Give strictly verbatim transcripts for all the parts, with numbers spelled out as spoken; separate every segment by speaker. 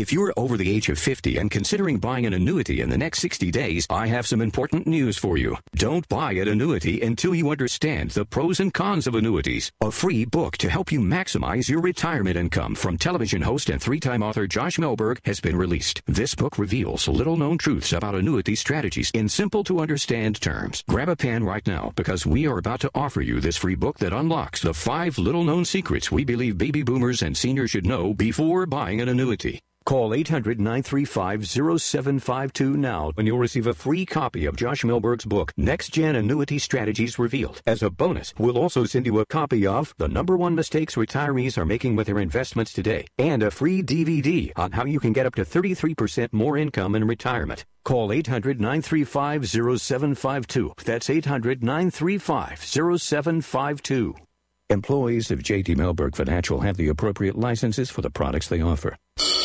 Speaker 1: If you're over the age of fifty and considering buying an annuity in the next sixty days, I have some important news for you. Don't buy an annuity until you understand the pros and cons of annuities. A free book to help you maximize your retirement income from television host and three-time author Josh Melberg has been released. This book reveals little-known truths about annuity strategies in simple-to-understand terms. Grab a pen right now because we are about to offer you this free book that unlocks the five little-known secrets we believe baby boomers and seniors should know before buying an annuity. Call eight hundred, nine three five, zero seven five two now and you'll receive a free copy of Josh Melberg's book, Next Gen Annuity Strategies Revealed. As a bonus, we'll also send you a copy of The Number One Mistakes Retirees Are Making with Their Investments Today and a free D V D on how you can get up to thirty-three percent more income in retirement. Call eight hundred, nine three five, zero seven five two. That's eight hundred, nine three five, zero seven five two. Employees of J T Melberg Financial have the appropriate licenses for the products they offer.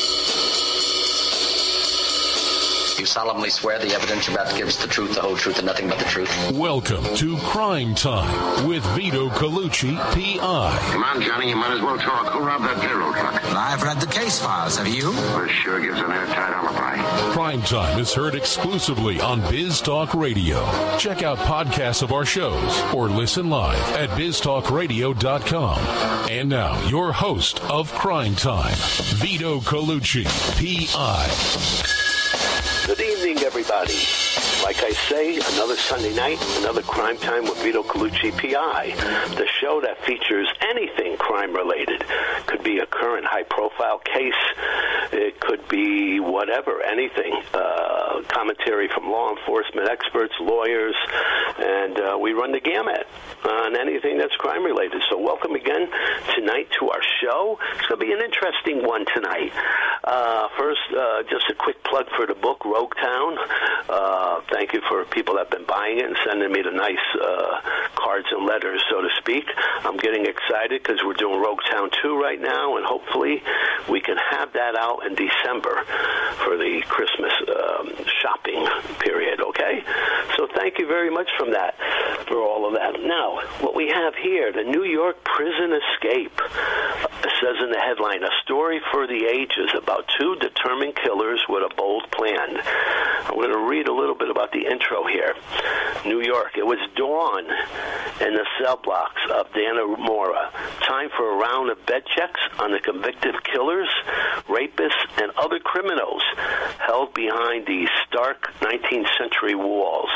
Speaker 2: You solemnly swear the evidence you're about to give is the truth, the whole truth, and nothing but the truth?
Speaker 3: Welcome to Crime Time with Vito Colucci, P I
Speaker 4: Come on, Johnny, you might as well talk. Who robbed that payroll truck?
Speaker 5: Well, I've read the case files. Have you?
Speaker 4: This sure gives an airtight alibi.
Speaker 3: Crime Time is heard exclusively on Biz Talk Radio. Check out podcasts of our shows or listen live at biz talk radio dot com. And now, your host of Crime Time, Vito Colucci, P I
Speaker 6: Good evening, everybody. Like I say, another Sunday night, another Crime Time with Vito Colucci, P I, the show that features anything crime-related. Could be a current high-profile case. It could be whatever, anything. Uh, commentary from law enforcement experts, lawyers, and uh, we run the gamut on anything that's crime-related. So welcome again tonight to our show. It's going to be an interesting one tonight. Uh, first, uh, just a quick plug for the book, Rogue Town. Uh, thank you for people that have been buying it and sending me the nice uh, cards and letters, so to speak. I'm getting excited because we're doing Rogue Town two right now, and hopefully we can have that out in December for the Christmas um, shopping period, okay? So thank you very much from that, for all of that. Now, what we have here, the New York prison escape. It says in the headline, a story for the ages about two determined killers with a bold plan. I'm going to read a little bit about the intro here. New York. It was dawn in the cell blocks of Dannemora. Time for a round of bed checks on the convicted killers, rapists, and other criminals held behind these stark nineteenth century walls.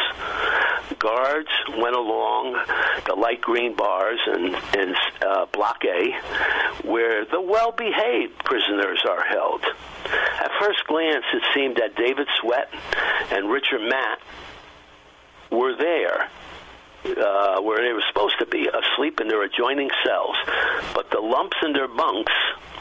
Speaker 6: Guards went along the light green bars in, in uh, Block A, where the well-behaved prisoners are held. At first glance, it seemed that David Sweat and Richard Matt were there, uh, where they were supposed to be, asleep in their adjoining cells. But the lumps in their bunks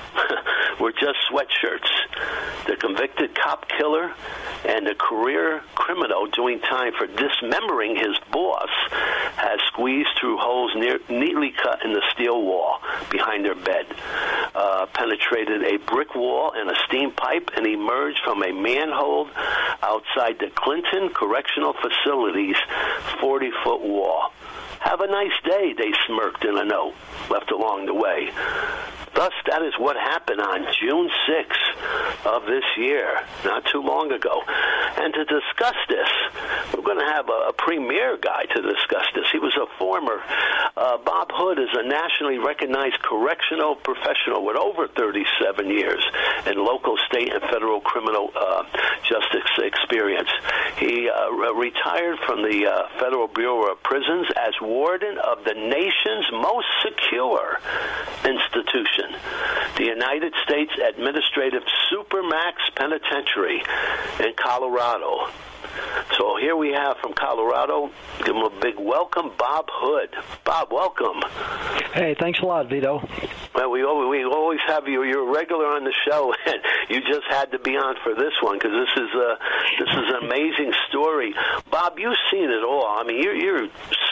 Speaker 6: were just sweatshirts. The convicted cop killer and the career criminal doing time for dismembering his boss has squeezed through holes near, neatly cut in the steel wall behind their bed, uh, penetrated a brick wall and a steam pipe, and emerged from a manhole outside the Clinton Correctional Facility's forty-foot wall. Have a nice day, they smirked in a note left along the way. Thus, that is what happened on June sixth of this year, not too long ago. And to discuss this, we're going to have a, a premier guy to discuss this. He was a former, uh, Bob Hood is a nationally recognized correctional professional with over thirty-seven years in local, state, and federal criminal uh, justice experience. He uh, re- retired from the uh, Federal Bureau of Prisons as warden of the nation's most secure institution, the United States Administrative Supermax Penitentiary in Colorado. So here we have from Colorado, give him a big welcome, Bob Hood. Bob, welcome.
Speaker 7: Hey, thanks a lot, Vito.
Speaker 6: Well, we always, we always have you. You're a regular on the show, and you just had to be on for this one because this is a this is an amazing story. Bob, you've seen it all. I mean, you're, you're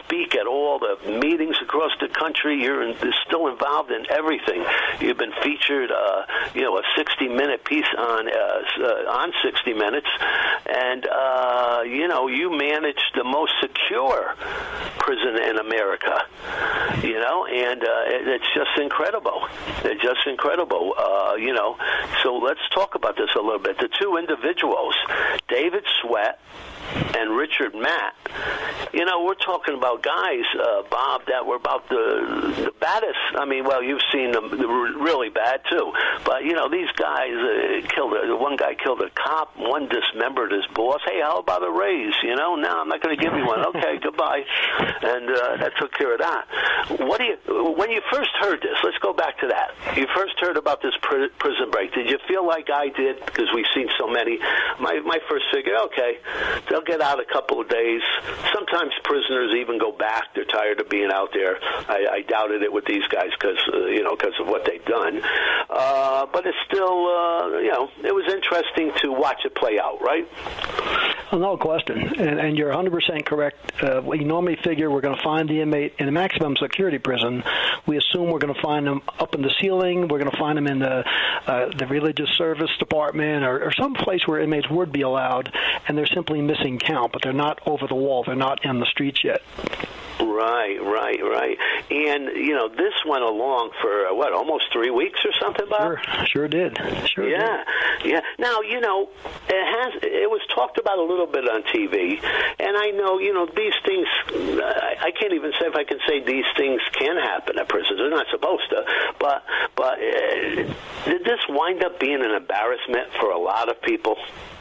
Speaker 6: speak at all the meetings across the country. You're, in, you're still involved in everything. You've been featured, uh, you know, a sixty-minute piece on uh, uh, on sixty minutes, and uh, you know, you manage the most secure prison in America. You know, and uh, it, it's just incredible. It's just incredible. Uh, you know, so let's talk about this a little bit. The two individuals, David Sweat and Richard Matt, you know, we're talking about guys, uh, Bob, that were about the, the baddest. I mean, well, you've seen them really bad, too. But, you know, these guys uh, killed, a, one guy killed a cop, one dismembered his boss. Hey, how about a raise? You know, no, I'm not going to give you one. Okay, goodbye. And uh, that took care of that. What do you, when you first heard this, let's go back to that. You first heard about this pr- prison break. Did you feel like I did? Because we've seen so many. My, my first figure, okay, they'll get out a couple of days. Sometimes prisoners even go back. They're tired of being out there. I, I doubted it with these guys because, uh, you know, because of what they've done. Uh, but it's still, uh, you know, it was interesting to watch it play out, right?
Speaker 7: Well, no question. And, and you're one hundred percent correct. Uh, we normally figure we're going to find the inmate in a maximum security prison. We assume we're going to find them up in the ceiling. We're going to find them in the uh, the religious service department or, or some place where inmates would be allowed, and they're simply missing count, but they're not over the wall. They're not in the streets yet.
Speaker 6: Right, right, right. And, you know, this went along for, uh, what, almost three weeks or something, Bob?
Speaker 7: Sure, sure did. Sure
Speaker 6: yeah,
Speaker 7: did.
Speaker 6: yeah. Now, you know, it has. It was talked about a little bit on T V, and I know, you know, these things, I, I can't even say if I can say these things can happen at prisons. They're not supposed to. But, but uh, did this wind up being an embarrassment for a lot of people?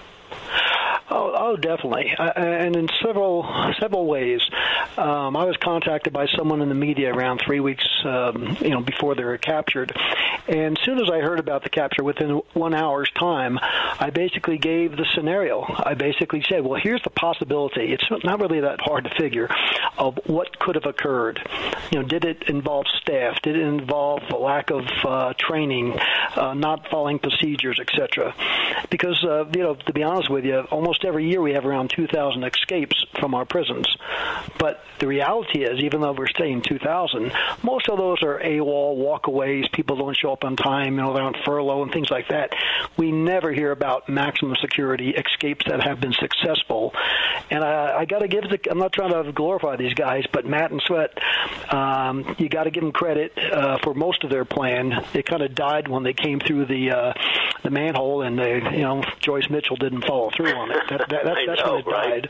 Speaker 7: Oh, oh, definitely, uh, and in several several ways. Um, I was contacted by someone in the media around three weeks, um, you know, before they were captured, and as soon as I heard about the capture, within one hour's time, I basically gave the scenario. I basically said, "Well, here's the possibility. It's not really that hard to figure of what could have occurred. You know, did it involve staff? Did it involve a lack of uh, training, uh, not following procedures, et cetera?" Because, uh, you know, to be honest with you, almost every year we have around two thousand escapes from our prisons. But the reality is, even though we're saying two thousand, most of those are AWOL, walkaways, people don't show up on time, you know, they're on furlough and things like that. We never hear about maximum security escapes that have been successful. And I, I got to give the, I'm not trying to glorify these guys, but Matt and Sweat, um, you got to give them credit uh, for most of their plan. It kind of died when they came through the uh, the manhole, and they, you know, Joyce Mitchell didn't follow through on it. That, that, that, that's
Speaker 6: know,
Speaker 7: when it
Speaker 6: right?
Speaker 7: died.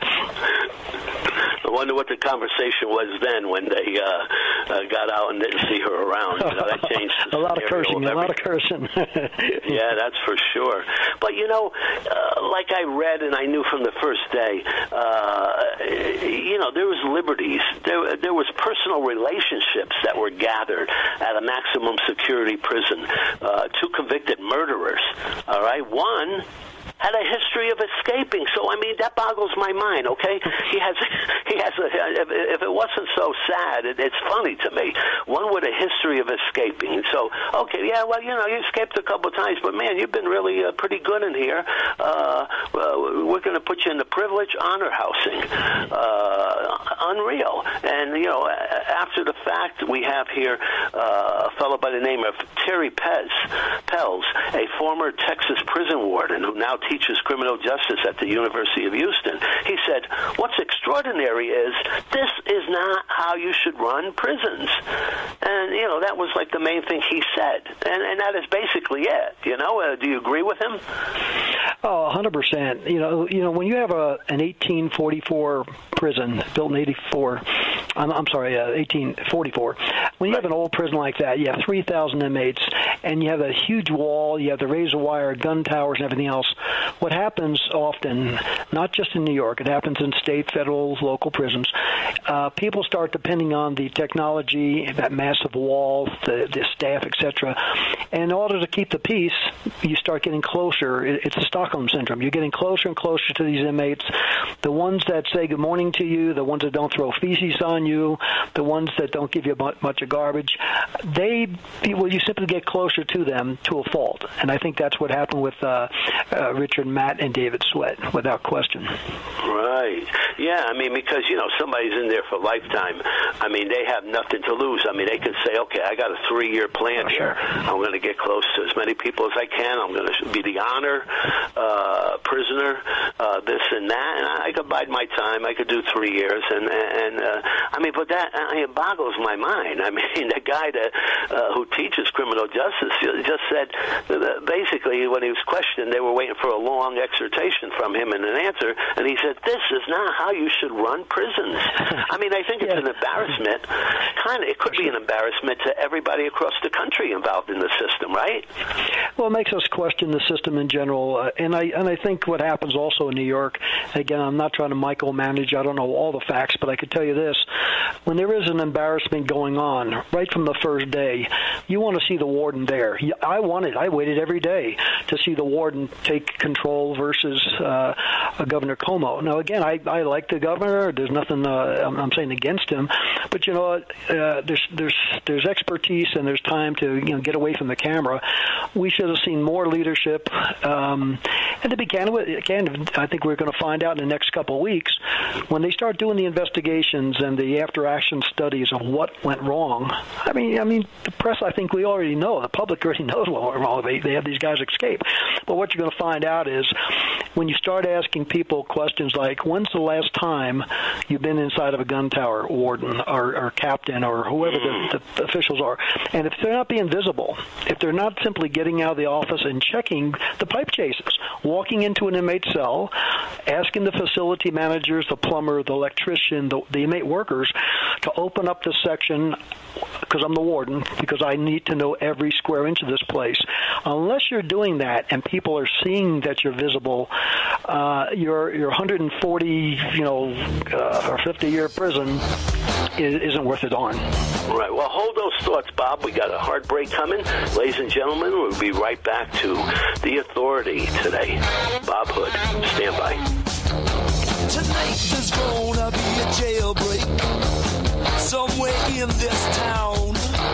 Speaker 6: I wonder what the conversation was then when they uh, uh, got out and didn't see her around. You know, that changed the
Speaker 7: a lot of cursing,
Speaker 6: of
Speaker 7: a lot of cursing.
Speaker 6: Yeah, that's for sure. But, you know, uh, like I read and I knew from the first day, uh, you know, there was liberties. There, there was personal relationships that were gathered at a maximum security prison. Uh, two convicted murderers, all right? One had a history of escaping, so I mean that boggles my mind. Okay, he has, he has. A, if, if it wasn't so sad, it, it's funny to me. One with a history of escaping. So okay, yeah, well, you know, you escaped a couple of times, but man, you've been really uh, pretty good in here. Uh, well, we're going to put you in the privilege honor housing. Uh, unreal. And you know, after the fact, we have here uh, a fellow by the name of Terry Pez, Pels, a former Texas prison warden who now teaches criminal justice at the University of Houston. He said, what's extraordinary is this is not how you should run prisons. And, you know, that was like the main thing he said. And, and that is basically it. You know, uh, do you agree with him?
Speaker 7: Oh, one hundred percent. You know, you know, when you have a an eighteen forty-four prison built in eighty-four, I'm, I'm sorry, uh, eighteen forty-four, when you
Speaker 6: right.
Speaker 7: have an old prison like that, you have three thousand inmates, and you have a huge wall, you have the razor wire, gun towers, and everything else. What happens often, not just in New York, it happens in state, federal, local prisons, uh, people start depending on the technology, that massive wall, the, the staff, et cetera. And in order to keep the peace, you start getting closer. It's a Stockholm Syndrome. You're getting closer and closer to these inmates. The ones that say good morning to you, the ones that don't throw feces on you, the ones that don't give you much of garbage, they, well, you simply get closer to them to a fault. And I think that's what happened with uh, uh, Richard Matt and David Sweat, without question.
Speaker 6: Right. Yeah, I mean, because, you know, somebody's in there for a lifetime. I mean, they have nothing to lose. I mean, they can say, okay, I got a three-year plan oh, here. Sure. I'm going to get close to as many people as I can. I'm going to be the honor uh, prisoner, uh, this and that. And I could bide my time. I could do three years. And, and uh, I mean, but that I mean, it boggles my mind. I mean, the guy that uh, who teaches criminal justice just said, that basically, when he was questioned, they were waiting for a long exhortation from him and an answer. And he said, this is not how you should run prisons. I mean, I think it's yeah. an embarrassment. Kind of, it could be an embarrassment to everybody across the country involved in the system, right?
Speaker 7: Well, it makes us question the system in general, uh, and I and I think what happens also in New York. Again, I'm not trying to micromanage. I don't know all the facts, but I could tell you this: when there is an embarrassment going on right from the first day, you want to see the warden there. I wanted, I waited every day to see the warden take control versus uh, Governor Cuomo. Now, again, I, I like the governor. There's nothing uh, I'm, I'm saying against him, but you know, uh, there's there's there's expertise and there's time to you know get away from the camera. We should have seen more leadership. Um, and to be candid, again, I think we're going to find out in the next couple of weeks when they start doing the investigations and the after-action studies of what went wrong. I mean, I mean, the press. I think we already know. The public already knows what went wrong. They they have these guys escape. But what you're going to find out is when you start asking people questions like, "When's the last time you've been inside of a gun tower, warden or, or captain or whoever the, the officials are?" And if they're not being visible, if they're not simply getting out of the office and checking the pipe chases, walking into an inmate cell, asking the facility managers, the plumber, the electrician, the, the inmate workers to open up the section, because I'm the warden, because I need to know every square inch of this place. Unless you're doing that and people are seeing that you're visible, uh, your your one hundred forty, you know, uh, or fifty year prison is, isn't worth it on.
Speaker 6: Right. Well, hold those thoughts, Bob. We got a hard break coming. Ladies and gentlemen, we'll be right back to The Authority today. Bob Hood, stand by.
Speaker 8: Tonight there's gonna be a jailbreak somewhere in this town.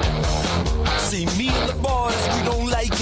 Speaker 8: See, me and the boys, we don't like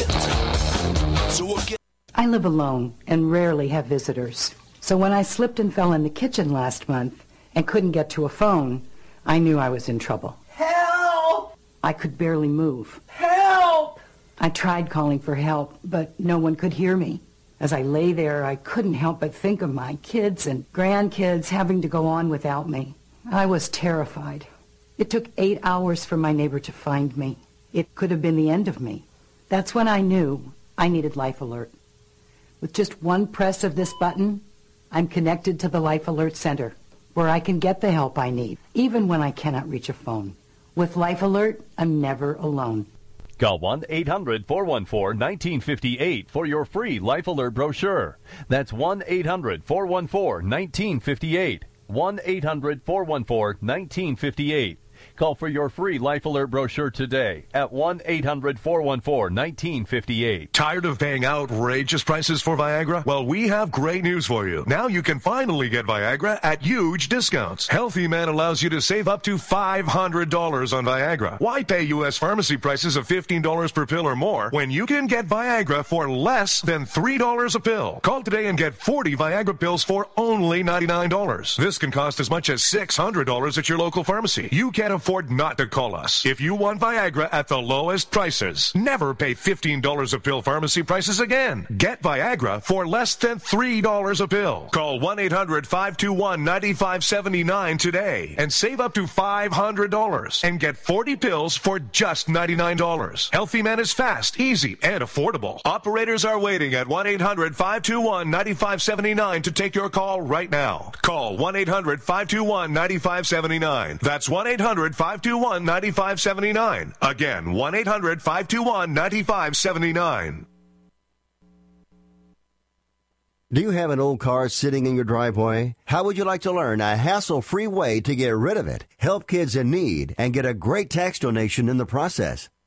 Speaker 8: it. So we'll get...
Speaker 9: I live alone and rarely have visitors. So when I slipped and fell in the kitchen last month and couldn't get to a phone, I knew I was in trouble.
Speaker 8: Help!
Speaker 9: I could barely move.
Speaker 8: Help!
Speaker 9: I tried calling for help, but no one could hear me. As I lay there, I couldn't help but think of my kids and grandkids having to go on without me. I was terrified. It took eight hours for my neighbor to find me. It could have been the end of me. That's when I knew I needed Life Alert. With just one press of this button, I'm connected to the Life Alert Center, where I can get the help I need, even when I cannot reach a phone. With Life Alert, I'm never alone.
Speaker 10: Call one eight hundred four one four one nine five eight for your free Life Alert brochure. That's one eight hundred four one four one nine five eight. one eight hundred four one four one nine five eight. Call for your free Life Alert brochure today at one eight hundred four one four one nine five eight.
Speaker 11: Tired of paying outrageous prices for Viagra? Well, we have great news for you. Now you can finally get Viagra at huge discounts. Healthy Man allows you to save up to five hundred dollars on Viagra. Why pay U S pharmacy prices of fifteen dollars per pill or more when you can get Viagra for less than three dollars a pill? Call today and get forty Viagra pills for only ninety-nine dollars. This can cost as much as six hundred dollars at your local pharmacy. You can't afford not to call us. If you want Viagra at the lowest prices, never pay fifteen dollars a pill pharmacy prices again. Get Viagra for less than three dollars a pill. Call one eight hundred five two one nine five seven nine today and save up to five hundred dollars and get forty pills for just ninety-nine dollars. Healthy Man is fast, easy, and affordable. Operators are waiting at one eight hundred five two one nine five seven nine to take your call right now. Call one eight hundred five two one nine five seven nine. That's one eight hundred five two one nine five seven nine. Again, one eight hundred five two one nine five seven nine.
Speaker 12: Do you have an old car sitting in your driveway? How would you like to learn a hassle-free way to get rid of it, help kids in need, and get a great tax donation in the process?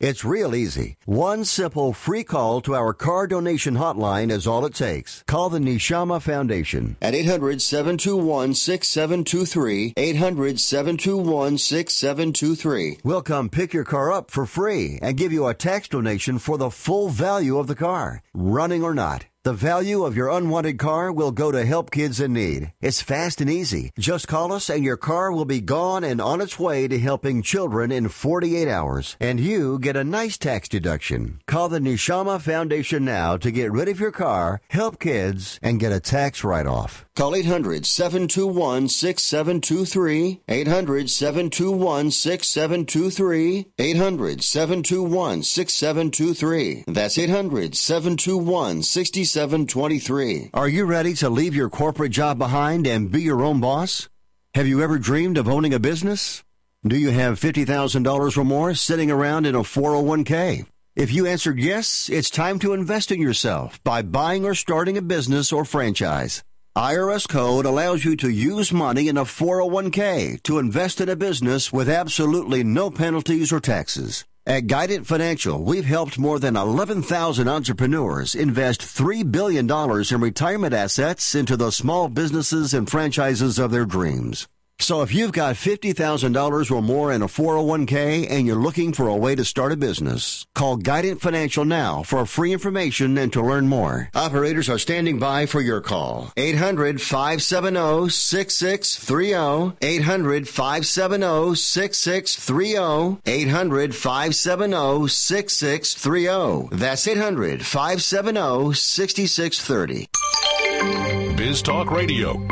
Speaker 12: It's real easy. One simple free call to our car donation hotline is all it takes. Call the Neshama Foundation at eight hundred, seven two one, six seven two three, eight hundred, seven two one, six seven two three. We'll come pick your car up for free and give you a tax donation for the full value of the car, running or not. The value of your unwanted car will go to help kids in need. It's fast and easy. Just call us and your car will be gone and on its way to helping children in forty-eight hours. And you get a nice tax deduction. Call the Neshama Foundation now to get rid of your car, help kids, and get a tax write-off. Call eight hundred, seven two one, six seven two three, eight hundred, seven two one, six seven two three, eight hundred, seven two one, six seven two three. That's eight hundred, seven two one, six seven two three. Are you ready to leave your corporate job behind and be your own boss? Have you ever dreamed of owning a business? Do you have fifty thousand dollars or more sitting around in a four oh one k? If you answered yes, it's time to invest in yourself by buying or starting a business or franchise. I R S Code allows you to use money in a four oh one k to invest in a business with absolutely no penalties or taxes. At Guidant Financial, we've helped more than eleven thousand entrepreneurs invest three billion dollars in retirement assets into the small businesses and franchises of their dreams. So if you've got fifty thousand dollars or more in a four oh one k and you're looking for a way to start a business, call Guidant Financial now for free information and to learn more. Operators are standing by for your call. eight hundred, five seven zero, six six three zero. eight hundred, five seven zero, six six three zero. eight hundred, five seven zero, six six three zero. That's eight hundred, five seven zero, six six three zero.
Speaker 3: Biz Talk Radio.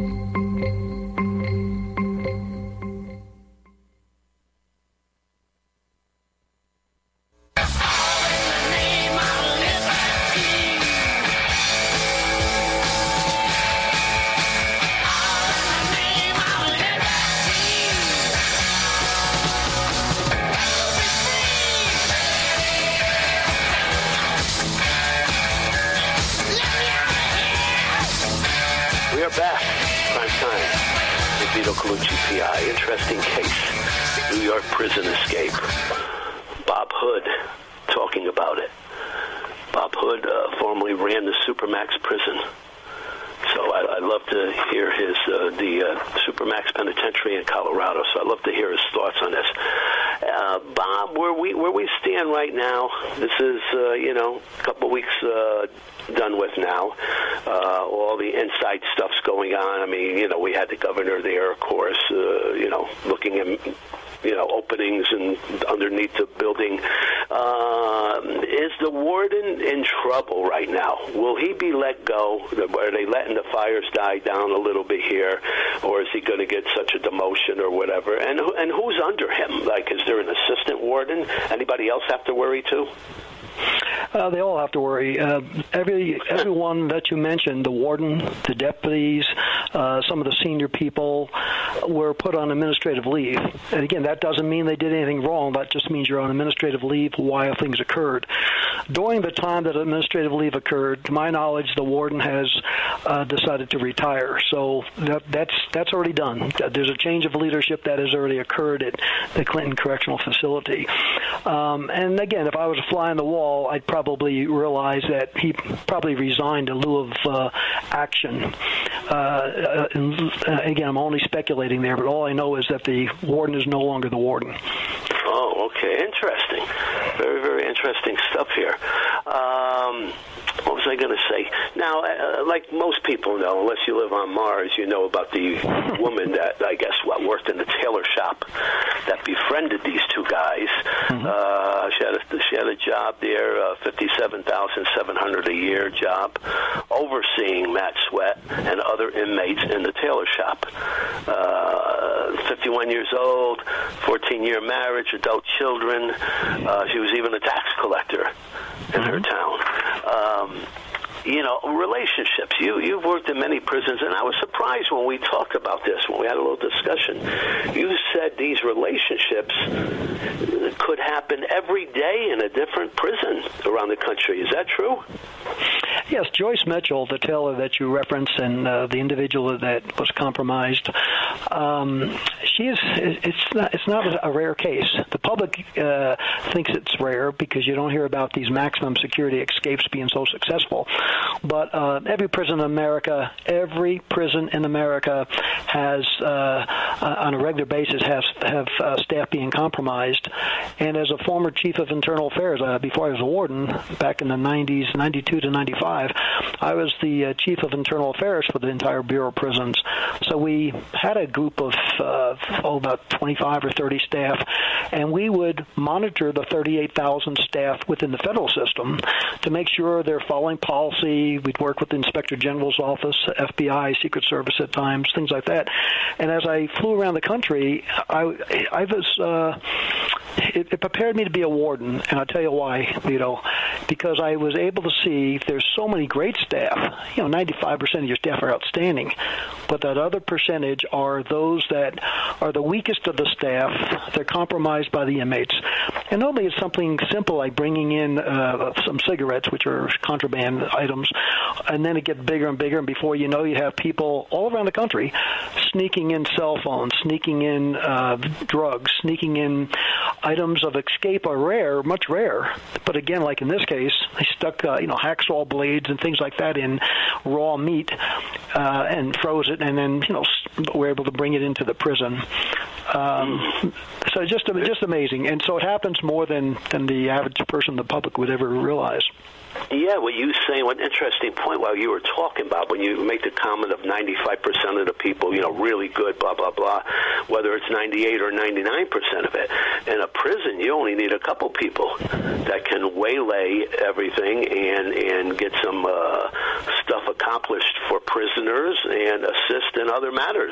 Speaker 6: Back, prime time, with Vito Colucci, P I. Interesting case, New York prison escape. Bob Hood talking about it. Bob Hood uh, formerly ran the Supermax prison. So I, I'd love to hear his uh, the uh, Supermax Penitentiary in Colorado. So I'd love to hear his thoughts on this. Uh, Bob, where we where we stand right now, this is uh, you know a couple of weeks uh, done with now. Uh, all the inside stuff's going on. I mean, you know, we had the governor there, of course. Uh, you know, looking at you know openings and underneath the building. Uh, is the warden in trouble right now? Will he be let go? Are they letting the fires die down a little bit here, or is he going to get such a demotion or whatever? And and who's under him? Like, is there an assistant warden? Anybody else have to worry too?
Speaker 7: Uh, they all have to worry. Uh, every everyone that you mentioned, the warden, the deputies, uh, some of the senior people, were put on administrative leave. And again, that doesn't mean they did anything wrong. That just means you're on administrative leave while things occurred. During the time that administrative leave occurred, to my knowledge, the warden has uh, decided to retire. So that, that's that's already done. There's a change of leadership that has already occurred at the Clinton Correctional Facility. Um, and again, if I was a fly on the wall, I'd probably realize that he probably resigned in lieu of uh, action. Uh, and, uh, again, I'm only speculating there, but all I know is that the warden is no longer the warden.
Speaker 6: Oh, okay. Interesting. Very, very interesting stuff here. Um, what was I going to say? Now, uh, like most people know, unless you live on Mars, you know about the woman that, I guess, what, worked in the tailor shop that befriended these two guys. Mm-hmm. Uh, she, had a, she had a job there, uh, fifty-seven thousand seven hundred dollars a year job, overseeing Matt Sweat and other inmates in the tailor shop. Uh, fifty-one years old, fourteen-year marriage, adult children. Uh, she was even a tax collector in her town. Um, you know, relationships. You, you've worked in many prisons, and I was surprised when we talked about this, when we had a little discussion. You said these relationships could happen every day in a different prison around the country. Is that true?
Speaker 7: Yes, Joyce Mitchell, the tailor that you referenced, and uh, the individual that was compromised. Um, she is. It's not. It's not a rare case. The public uh, thinks it's rare because you don't hear about these maximum security escapes being so successful. But uh, every prison in America, every prison in America has, uh, on a regular basis, has have uh, staff being compromised. And as a former chief of internal affairs, uh, before I was a warden, back in the nineties, ninety-two to ninety-five, I was the uh, chief of internal affairs for the entire Bureau of Prisons. So we had a group of uh, oh, about twenty-five or thirty staff, and we would monitor the thirty-eight thousand staff within the federal system to make sure they're following policy. We'd work with the Inspector General's office, F B I, Secret Service at times, things like that. And as I flew around the country, I, I was uh, it, it prepared me to be a warden, and I'll tell you why, Vito, because I was able to see there's so many great staff. You know, ninety-five percent of your staff are outstanding, but that other percentage are those that are the weakest of the staff. They're compromised by the inmates. And normally it's something simple like bringing in uh, some cigarettes, which are contraband items, and then it gets bigger and bigger, and before you know, you have people all around the country sneaking in cell phones, sneaking in uh, drugs, sneaking in items of escape are rare, much rare. But again, like in this case, they stuck uh, you know hacksaw blades and things like that in raw meat uh, and froze it, and then you know were able to bring it into the prison. Um, so just just amazing, and so it happens more than than the average person, the public, would ever realize.
Speaker 6: Yeah, what you saying, what an interesting point while you were talking about when you make the comment of ninety-five percent of the people, you know, really good, blah, blah, blah, whether it's ninety-eight or ninety-nine percent of it. In a prison, you only need a couple people that can waylay everything and, and get some uh, stuff accomplished for prisoners and assist in other matters.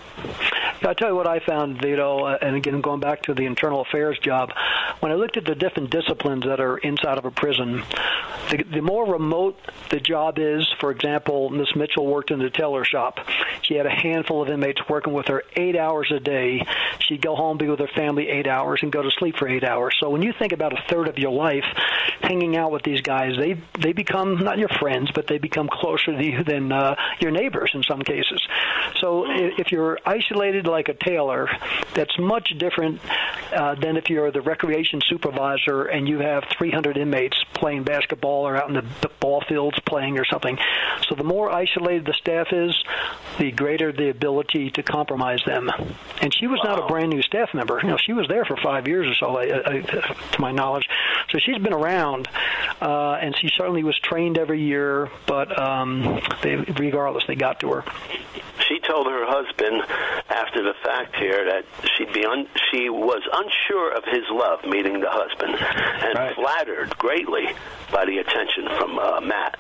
Speaker 7: I'll tell you what I found, Vito, uh, and again, going back to the internal affairs job, when I looked at the different disciplines that are inside of a prison, the, the more remote the job is, for example, Miss Mitchell worked in the tailor shop. She had a handful of inmates working with her eight hours a day. She'd go home, be with her family eight hours, and go to sleep for eight hours. So when you think about a third of your life hanging out with these guys, they they become not your friends, but they become closer to you than uh, your neighbors in some cases. So if you're isolated like a tailor, that's much different uh, than if you're the recreation supervisor and you have three hundred inmates playing basketball or out in the ball fields playing or something. So the more isolated the staff is, the greater the ability to compromise them. And she was wow. not a brand new staff member. You know, she was there for five years or so, I, I, to my knowledge. So she's been around, uh, and she certainly was trained every year. But um, they, regardless, they got to her.
Speaker 6: She told her husband after the fact here that she'd be un- she was unsure of his love, meeting the husband, and right. flattered greatly by the attention from uh, Matt.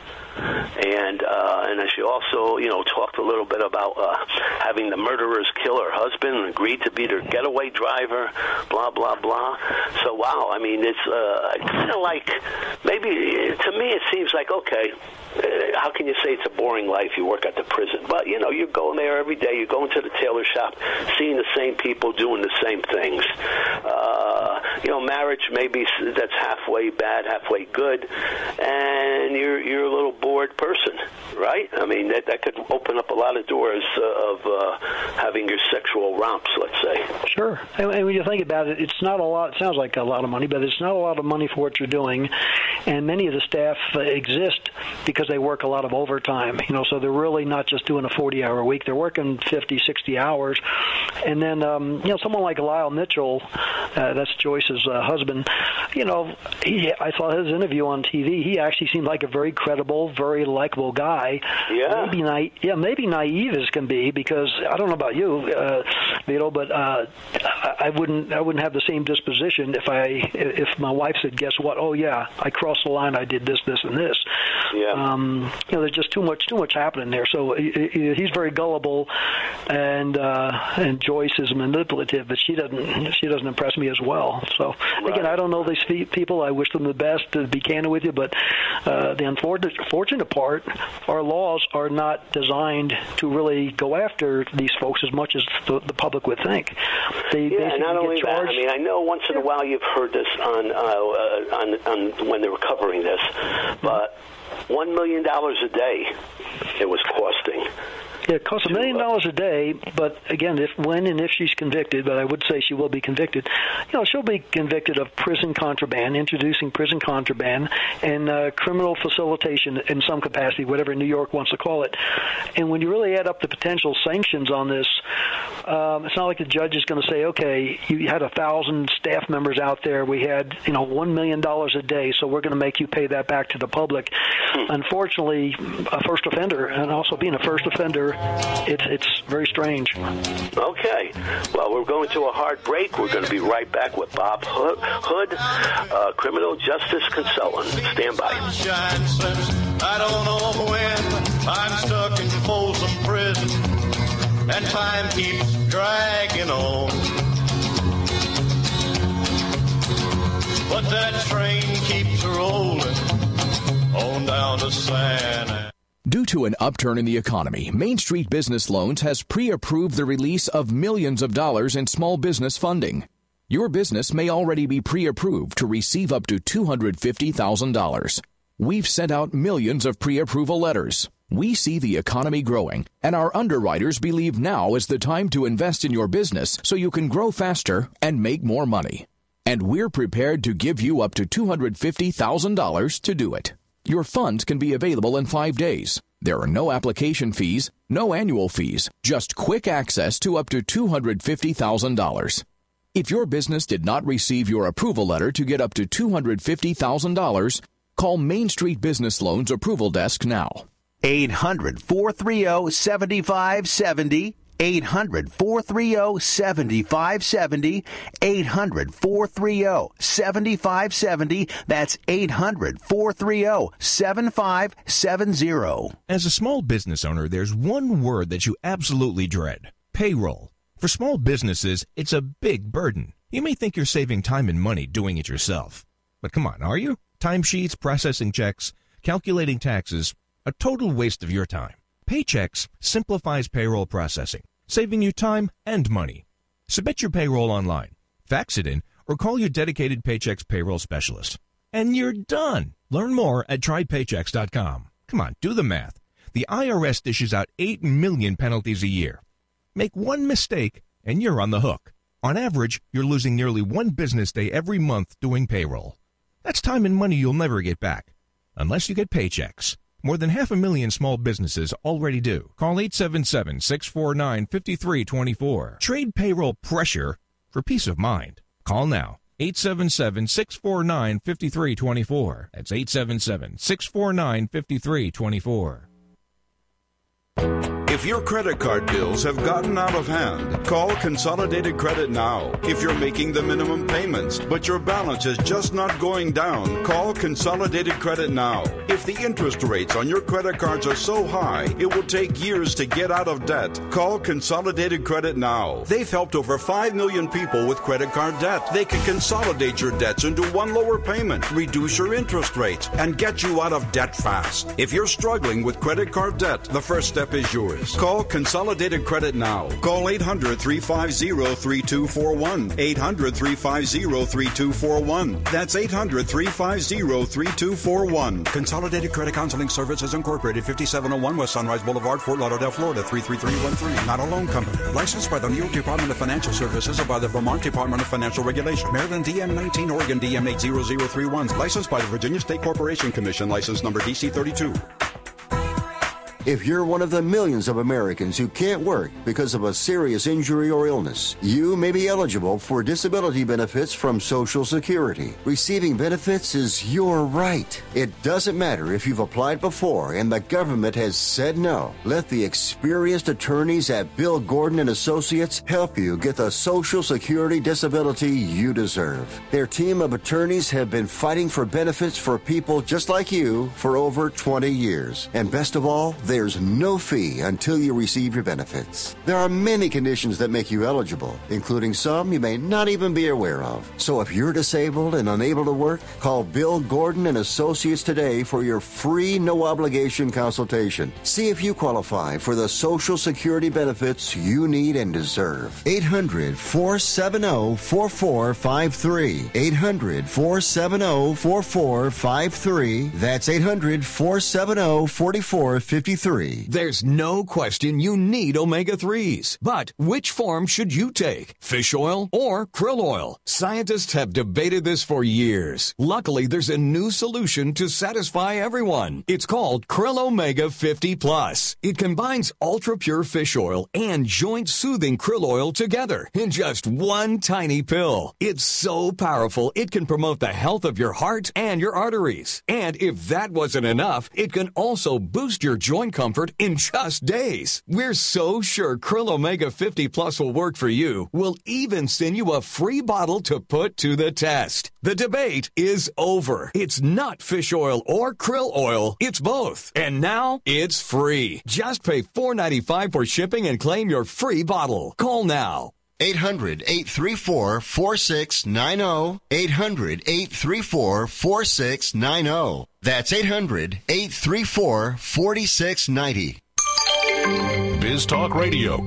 Speaker 6: And uh, and she also, you know, talked a little bit about uh, having the murderers kill her husband and agreed to be their getaway driver, blah, blah, blah. So, wow, I mean, it's uh, kind of like, maybe, to me it seems like, okay, uh, how can you say it's a boring life? You work at the prison. But, you know, you're going there every day. You're going to the tailor shop, seeing the same people doing the same things. Uh, you know, marriage maybe that's halfway bad, halfway good, and you're you're a little bored person, right? I mean, that, that could open up a lot of doors uh, of uh, having your sexual romps, let's say.
Speaker 7: Sure. And, and when you think about it, it's not a lot. It sounds like a lot of money, but it's not a lot of money for what you're doing. And many of the staff uh, exist because they work a lot of overtime, you know, so they're really not just doing a forty-hour week. They're working fifty, sixty hours. And then, um, you know, someone like Lyle Mitchell, uh, that's Joyce's uh, husband, you know, he, I saw his interview on T V. He actually seemed like a very credible, very likable guy.
Speaker 6: Yeah.
Speaker 7: Maybe na- yeah, maybe naive as can be, because I don't know about you, uh, Vito, but uh, I wouldn't I wouldn't have the same disposition if I if my wife said, guess what? Oh yeah, I crossed the line. I did this, this, and this.
Speaker 6: Yeah.
Speaker 7: Um, you know, there's just too much too much happening there. So he, he, he's very gullible, and uh, and Joyce is manipulative, but she doesn't she doesn't impress me as well. So
Speaker 6: right.
Speaker 7: again, I don't know these people. I wish them the best, to be candid with you, but uh, the unfortunate fortunate part, our laws are not designed to really go after these folks as much as the, the public would think. They
Speaker 6: yeah, not only
Speaker 7: get charged.
Speaker 6: that. I mean, I know once in a while you've heard this on uh, on, on when they were covering this, but One million dollars a day it was costing.
Speaker 7: Yeah, it costs a million dollars a day, but again, if when and if she's convicted, but I would say she will be convicted, you know, she'll be convicted of prison contraband, introducing prison contraband, and uh, criminal facilitation in some capacity, whatever New York wants to call it. And when you really add up the potential sanctions on this, um, it's not like the judge is going to say, okay, you had a thousand staff members out there, we had, you know, one million dollars a day, so we're going to make you pay that back to the public. Hmm. Unfortunately, a first offender, and also being a first offender, It's it's very strange.
Speaker 6: Okay. Well, we're going to a hard break. We're going to be right back with Bob Hood, Hood uh, criminal justice consultant. Stand by.
Speaker 13: I don't know when I'm stuck in Folsom Prison, and time keeps dragging on. But that train keeps rolling on down to San Antonio.
Speaker 14: Due to an upturn in the economy, Main Street Business Loans has pre-approved the release of millions of dollars in small business funding. Your business may already be pre-approved to receive up to two hundred fifty thousand dollars. We've sent out millions of pre-approval letters. We see the economy growing, and our underwriters believe now is the time to invest in your business so you can grow faster and make more money. And we're prepared to give you up to two hundred fifty thousand dollars to do it. Your funds can be available in five days. There are no application fees, no annual fees, just quick access to up to two hundred fifty thousand dollars. If your business did not receive your approval letter to get up to two hundred fifty thousand dollars, call Main Street Business Loans Approval Desk now.
Speaker 15: eight hundred, four three zero, seven five seven zero. eight hundred, four three zero, seven five seven zero. eight hundred, four three zero, seven five seven zero. That's eight hundred, four three zero, seven five seven zero.
Speaker 16: As a small business owner, there's one word that you absolutely dread: payroll. For small businesses, it's a big burden. You may think you're saving time and money doing it yourself. But come on, are you? Timesheets, processing checks, calculating taxes, a total waste of your time. Paychex simplifies payroll processing, saving you time and money. Submit your payroll online, fax it in, or call your dedicated Paychex payroll specialist. And you're done. Learn more at try paychex dot com. Come on, do the math. The I R S dishes out eight million penalties a year. Make one mistake, and you're on the hook. On average, you're losing nearly one business day every month doing payroll. That's time and money you'll never get back, unless you get Paychex. More than half a million small businesses already do. Call eight seven seven, six four nine, five three two four. Trade payroll pressure for peace of mind. Call now. eight seven seven, six four nine, five three two four. That's eight seven seven, six four nine, five three two four.
Speaker 17: If your credit card bills have gotten out of hand, call Consolidated Credit now. If you're making the minimum payments, but your balance is just not going down, call Consolidated Credit now. If the interest rates on your credit cards are so high, it will take years to get out of debt, call Consolidated Credit now. They've helped over five million people with credit card debt. They can consolidate your debts into one lower payment, reduce your interest rates, and get you out of debt fast. If you're struggling with credit card debt, the first step is yours. Call Consolidated Credit now. Call eight hundred, three five zero, three two four one. eight hundred, three five zero, three two four one. That's eight hundred, three five zero, three two four one. Consolidated Credit Counseling Services Incorporated, fifty-seven oh one West Sunrise Boulevard, Fort Lauderdale, Florida, three three three one three. Not a loan company. Licensed by the New York Department of Financial Services or by the Vermont Department of Financial Regulation. Maryland D M nineteen, Oregon D M eight zero zero three one. Licensed by the Virginia State Corporation Commission. License number D C thirty-two.
Speaker 12: If you're one of the millions of Americans who can't work because of a serious injury or illness, you may be eligible for disability benefits from Social Security. Receiving benefits is your right. It doesn't matter if you've applied before and the government has said no. Let the experienced attorneys at Bill Gordon and Associates help you get the Social Security disability you deserve. Their team of attorneys have been fighting for benefits for people just like you for over twenty years. And best of all, there's no fee until you receive your benefits. There are many conditions that make you eligible, including some you may not even be aware of. So if you're disabled and unable to work, call Bill Gordon and Associates today for your free no-obligation consultation. See if you qualify for the Social Security benefits you need and deserve. eight hundred, four seven zero, four four five three. eight hundred, four seven zero, four four five three. That's eight hundred, four seven zero, four four five three.
Speaker 14: There's no question you need omega threes. But which form should you take? Fish oil or krill oil? Scientists have debated this for years. Luckily, there's a new solution to satisfy everyone. It's called Krill Omega fifty Plus. It combines ultra-pure fish oil and joint-soothing krill oil together in just one tiny pill. It's so powerful, it can promote the health of your heart and your arteries. And if that wasn't enough, it can also boost your joint comfort in just days. We're so sure Krill Omega fifty Plus will work for you. We'll even send you a free bottle to put to the test. The debate is over. It's not fish oil or krill oil. It's both. And now it's free. Just pay four dollars and ninety-five cents for shipping and claim your free bottle. Call now.
Speaker 12: eight hundred, eight three four, four six nine zero. eight hundred, eight three four, four six nine zero. That's eight hundred, eight three four, four six nine zero.
Speaker 3: Biz Talk Radio.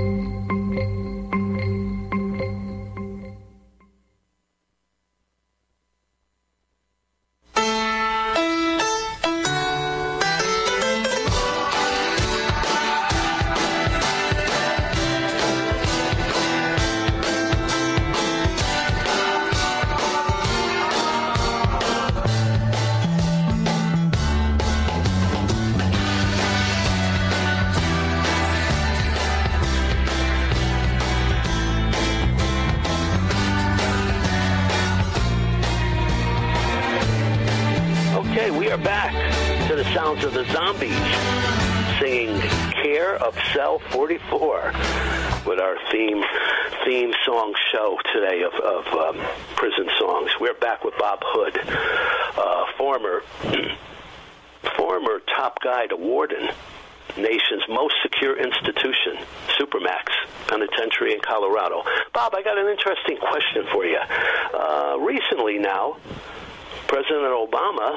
Speaker 6: Of the Zombies singing Care of Cell forty-four with our theme theme song show today of, of um, prison songs. We're back with Bob Hood, uh, former former top guide to Warden, nation's most secure institution, Supermax Penitentiary in Colorado. Bob, I got an interesting question for you. Uh, recently now, President Obama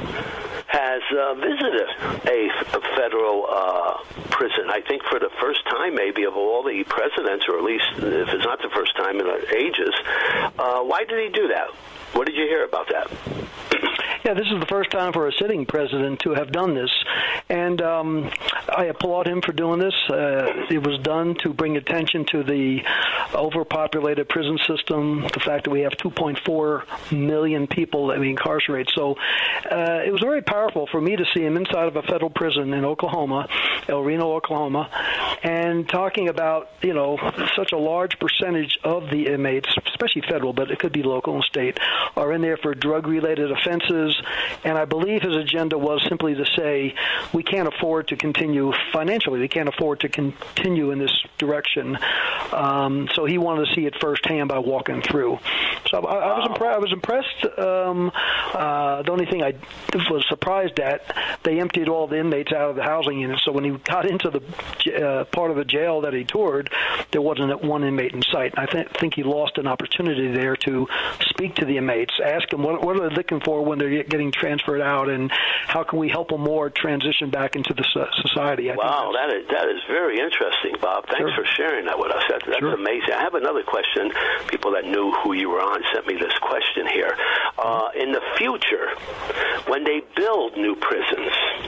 Speaker 6: has uh, visited a, a federal uh, prison, I think for the first time maybe of all the presidents, or at least if it's not the first time in ages. Uh, why did he do that? What did you hear about that?
Speaker 7: Yeah, this is the first time for a sitting president to have done this, and um, I applaud him for doing this. Uh, it was done to bring attention to the overpopulated prison system, the fact that we have two point four million people that we incarcerate. So uh, it was very powerful for me to see him inside of a federal prison in Oklahoma, El Reno, Oklahoma, and talking about, you know, such a large percentage of the inmates, especially federal, but it could be local and state, are in there for drug-related offenses. And I believe his agenda was simply to say, we can't afford to continue financially. We can't afford to continue in this direction. Um, so he wanted to see it firsthand by walking through. So I, I was impressed. I was impressed. Um, uh, the only thing I was surprised at, they emptied all the inmates out of the housing unit. So when he got into the uh, part of the jail that he toured, there wasn't one inmate in sight. I th- think he lost an opportunity there to speak to the inmates, ask them what, what are they looking for when they're getting transferred out, and how can we help them more transition back into the society. I
Speaker 6: wow, that is that is very interesting, Bob. Thanks sure. for sharing that with us. That, that's sure. amazing. I have another question. People that knew who you were on sent me this question here. Uh, in the future, when they build new prisons,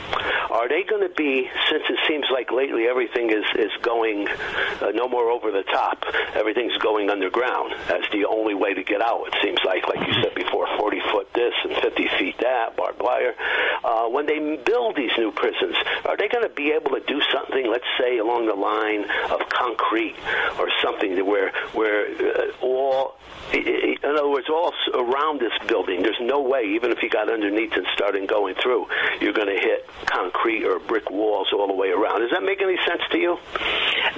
Speaker 6: are they going to be, since it seems like lately everything is, is going uh, no more over the top, everything's going underground. That's the only way to get out, it seems like, like you said before, forty foot this and fifty feet that, barbed wire. Uh, when they build these new prisons, are they going to be able to do something, let's say, along the line of concrete or something where, where uh, all, in other words, all around this building, there's no way, even if you got underneath and started going through, you're going to hit concrete or brick walls all the way around. Does that make any sense to you?
Speaker 7: Well,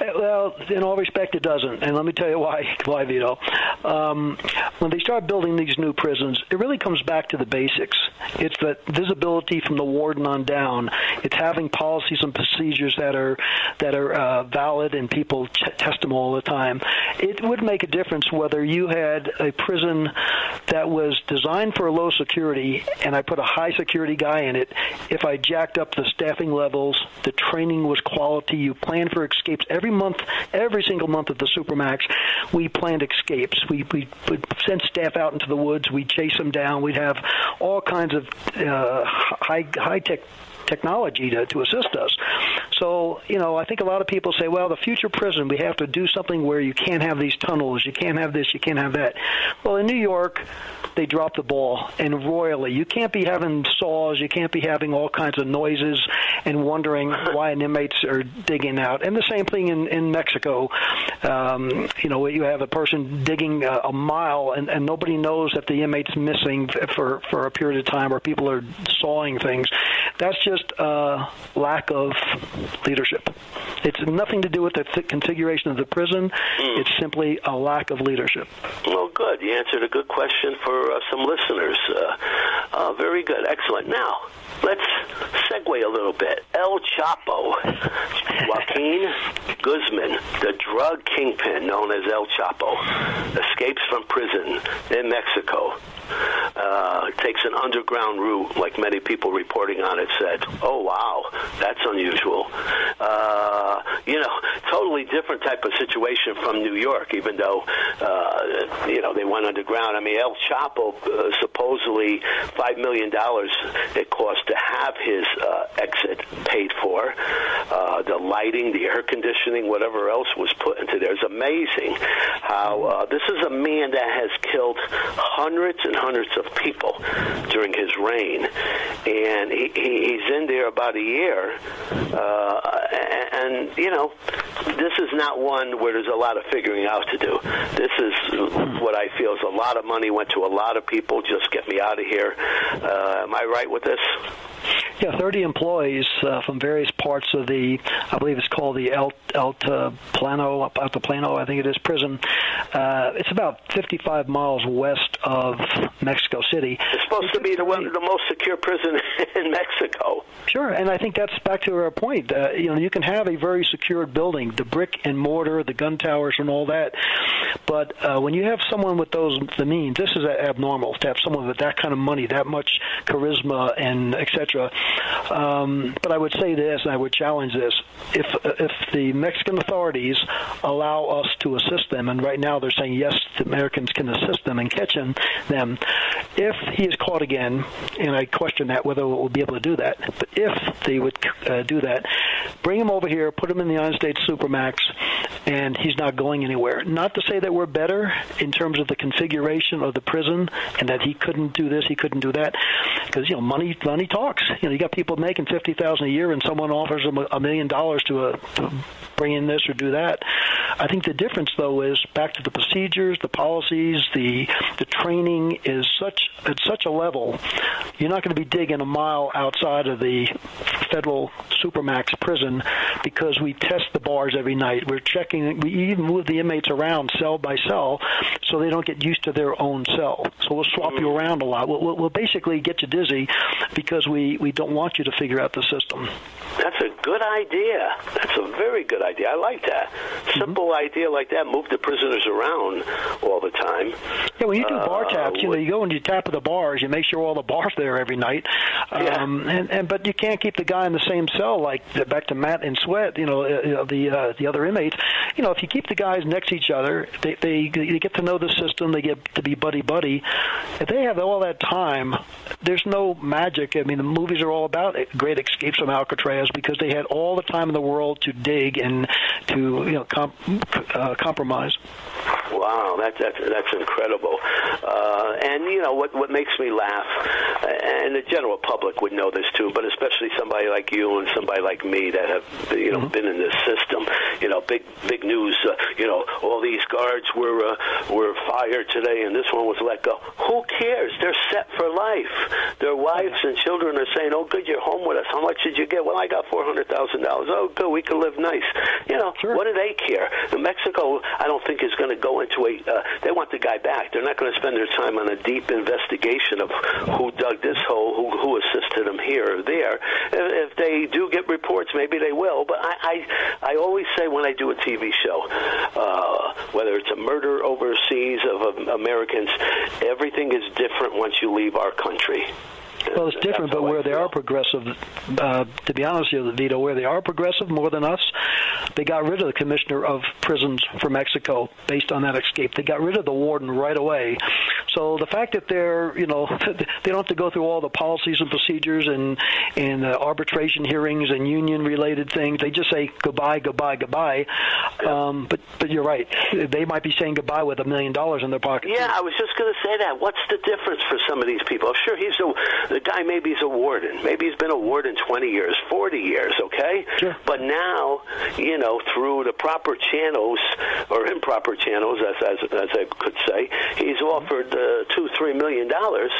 Speaker 7: Well, in all respect, it doesn't, and let me tell you why, why Vito. Um, when they start building these new prisons, it really comes back to the basics. It's that visibility from the warden on down. It's having policies and procedures that are that are uh, valid and people ch- test them all the time. It would make a difference whether you had a prison that was designed for low security and I put a high security guy in it. If I jacked up the staffing levels, the training was quality, you plan for escapes every month, every single month of the Supermax, we planned escapes. We we would send staff out into the woods. We'd chase them down. We'd have all kinds of uh, high high tech technology to, to assist us. So, you know, I think a lot of people say, well, the future prison, we have to do something where you can't have these tunnels, you can't have this, you can't have that. Well, in New York, they dropped the ball, and royally. You can't be having saws, you can't be having all kinds of noises and wondering why an inmates are digging out. And the same thing in, in Mexico. Um, you know, you have a person digging a, a mile, and, and nobody knows that the inmate's missing for, for a period of time, or people are sawing things. That's just uh, lack of leadership. It's nothing to do with the th- configuration of the prison. Mm. It's simply a lack of leadership.
Speaker 6: Well, good. You answered a good question for uh, some listeners. Uh, uh, very good. Excellent. Now, let's segue a little bit. El Chapo, Joaquin Guzman, the drug kingpin known as El Chapo, escapes from prison in Mexico. Uh, takes an underground route, like many people reporting on it said. Oh, wow, that's unusual. Uh, you know, totally different type of situation from New York, even though, uh, you know, they went underground. I mean, El Chapo, uh, supposedly five million dollars it cost to have his uh, exit paid for. Uh, the lighting, the air conditioning, whatever else was put into there. It's amazing how uh, this is a man that has killed hundreds and hundreds of people during his reign, and he, he, he's in there about a year, uh, and, and, you know, this is not one where there's a lot of figuring out to do. This is what I feel is a lot of money went to a lot of people, just get me out of here. Uh, am I right with this?
Speaker 7: Yeah, thirty employees uh, from various parts of the, I believe it's called the El, Altiplano, Altiplano, I think it is, prison. Uh, it's about fifty-five miles west of Mexico City.
Speaker 6: It's supposed to be the, one, the most secure prison in Mexico.
Speaker 7: Sure, and I think that's back to our point. Uh, you know, you can have a very secured building, the brick and mortar, the gun towers and all that, but uh, when you have someone with those the means, this is abnormal to have someone with that kind of money, that much charisma and et cetera. Um, but I would say this, and I would challenge this: if if the Mexican authorities allow us to assist them, and right now they're saying yes, the Americans can assist them in catching them. If he is caught again, and I question that whether we'll be able to do that, but if they would uh, do that, bring him over here, put him in the United States Supermax, and he's not going anywhere. Not to say that we're better in terms of the configuration of the prison, and that he couldn't do this, he couldn't do that, because you know money money talks. You know, you got people making fifty thousand a year, and someone offers them a million dollars to, a, to bring in this or do that. I think the difference, though, is back to the procedures, the policies, the the training is such at such a level. You're not going to be digging a mile outside of the federal Supermax prison because we test the bars every night. We're checking. We even move the inmates around cell by cell so they don't get used to their own cell. So we'll swap you around a lot. We'll, we'll, we'll basically get you dizzy because we, we don't want you to figure out the system.
Speaker 6: That's a good idea. That's a very good idea. I like that. Simple mm-hmm. idea like that. Move the prisoners around all the time.
Speaker 7: Yeah, when you do bar uh, taps, you know, you go and you tap at the bars. You make sure all the bars are there every night.
Speaker 6: Yeah.
Speaker 7: Um, and, and but you can't keep the guy in the same cell. Like the, back to Matt and Sweat. You know, uh, the uh, the other inmates. You know, if you keep the guys next to each other, they they, they get to know the system. They get to be buddy buddy. If they have all that time, there's no magic. I mean, the movies are all about it. Great Escapes from Alcatraz because they had all the time in the world to dig and to you know comp, uh, compromise.
Speaker 6: Wow, that's that's that's incredible. unbelievable. Uh, and, you know, what, what makes me laugh, and the general public would know this too, but especially somebody like you and somebody like me that have, you know, mm-hmm. been in this system, you know, big big news, uh, you know, all these guards were, uh, were fired today and this one was let go. Who cares? They're set for life. Their wives and children are saying, oh, good, you're home with us. How much did you get? Well, I got four hundred thousand dollars. Oh, good, we can live nice. You know, sure. What do they care? New Mexico, I don't think, is going to go into a, uh, they want the guy back. They're not going to spend their time on a deep investigation of who dug this hole, who, who assisted them here or there. If they do get reports, maybe they will. But I, I, I always say when I do a T V show, uh, whether it's a murder overseas of, of Americans, everything is different once you leave our country.
Speaker 7: Well, it's different, but where they are progressive, uh, to be honest with you, Vito, where they are progressive more than us, they got rid of the commissioner of prisons for Mexico based on that escape. They got rid of the warden right away. So the fact that they're, you know, they don't have to go through all the policies and procedures and, and uh, arbitration hearings and union-related things. They just say goodbye, goodbye, goodbye. Um, but but you're right. They might be saying goodbye with a million dollars in their pocket.
Speaker 6: Yeah, I was just going to say that. What's the difference for some of these people? Sure, he's a, the guy maybe he's a warden. Maybe he's been a warden twenty years, forty years, okay?
Speaker 7: Sure.
Speaker 6: But now, you know, through the proper channels, or improper channels, as as, as I could say, he's offered uh, two, three million dollars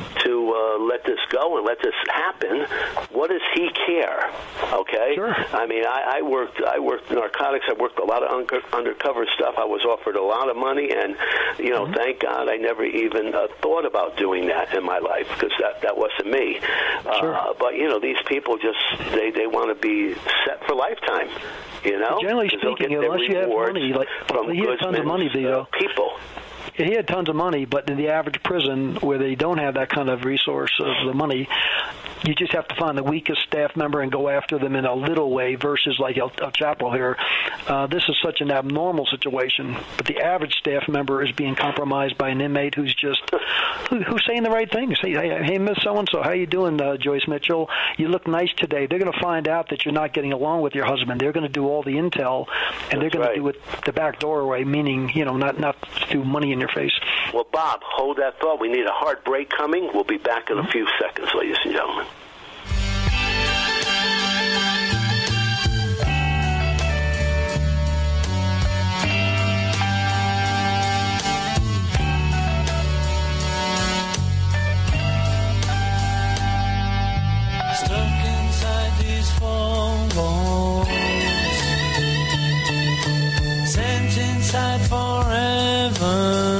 Speaker 6: to uh, let this go and let this happen. What does he care? Okay.
Speaker 7: Sure.
Speaker 6: I mean, I, I worked. I worked narcotics. I worked a lot of un- undercover stuff. I was offered a lot of money, and you know, mm-hmm. thank God I never even uh, thought about doing that in my life because that that wasn't me.
Speaker 7: Sure.
Speaker 6: Uh, but you know, these people just they they want to be set for lifetime. You know,
Speaker 7: generally speaking, unless you have money, like
Speaker 6: from
Speaker 7: he had tons of money, Vito.
Speaker 6: Uh, people.
Speaker 7: He had tons of money, but in the average prison where they don't have that kind of resource of the money, you just have to find the weakest staff member and go after them in a little way versus like El, El Chapo here. Uh, this is such an abnormal situation, but the average staff member is being compromised by an inmate who's just who, who's saying the right things. Hey, hey, hey Miss So-and-so, how you doing, uh, Joyce Mitchell? You look nice today. They're going to find out that you're not getting along with your husband. They're going to do all the intel, and That's they're going
Speaker 6: right.
Speaker 7: to do it the back doorway, meaning, you know, not, not through money in your face.
Speaker 6: Well, Bob, hold that thought. We need a hard break coming. We'll be back in a few seconds, ladies and gentlemen.
Speaker 8: Stuck inside these four walls, sent inside forever.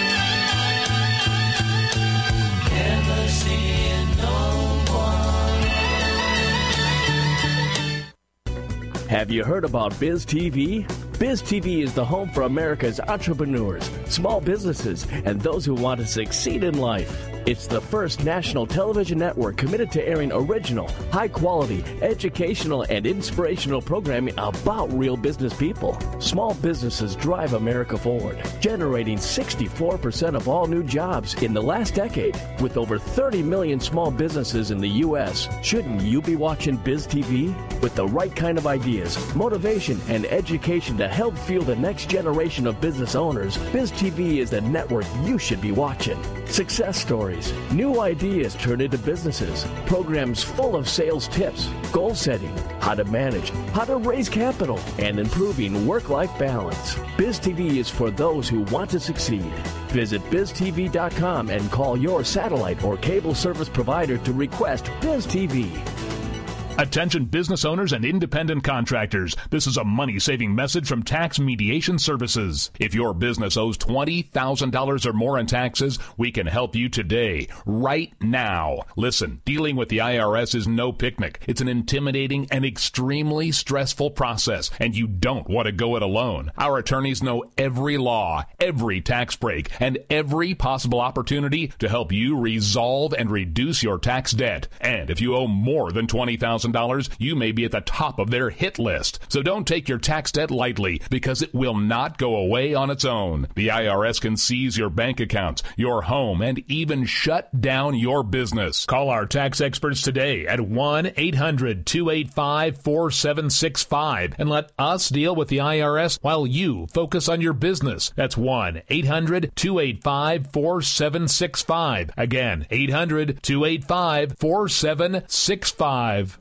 Speaker 8: Never seeing no one.
Speaker 18: Have you heard about Biz T V? Biz T V is the home for America's entrepreneurs, small businesses, and those who want to succeed in life. It's the first national television network committed to airing original, high-quality, educational, and inspirational programming about real business people. Small businesses drive America forward, generating sixty-four percent of all new jobs in the last decade. With over thirty million small businesses in the U S, shouldn't you be watching Biz T V? With the right kind of ideas, motivation, and education to help fuel the next generation of business owners, Biz T V is the network you should be watching. Success stories, new ideas turned into businesses, programs full of sales tips, goal setting, how to manage, how to raise capital, and improving work-life balance. Biz T V is for those who want to succeed. Visit biz t v dot com and call your satellite or cable service provider to request Biz T V.
Speaker 19: Attention business owners and independent contractors. This is a money-saving message from Tax Mediation Services. If your business owes twenty thousand dollars or more in taxes, we can help you today, right now. Listen, dealing with the I R S is no picnic. It's an intimidating and extremely stressful process, and you don't want to go it alone. Our attorneys know every law, every tax break, and every possible opportunity to help you resolve and reduce your tax debt. And if you owe more than twenty thousand thousand dollars, you may be at the top of their hit list. So don't take your tax debt lightly, because it will not go away on its own. The I R S can seize your bank accounts, your home, and even shut down your business. Call our tax experts today at one eight hundred two eight five four seven six five and let us deal with the I R S while you focus on your business. That's one eight hundred two eight five four seven six five. Again, eight hundred two eight five four seven six five.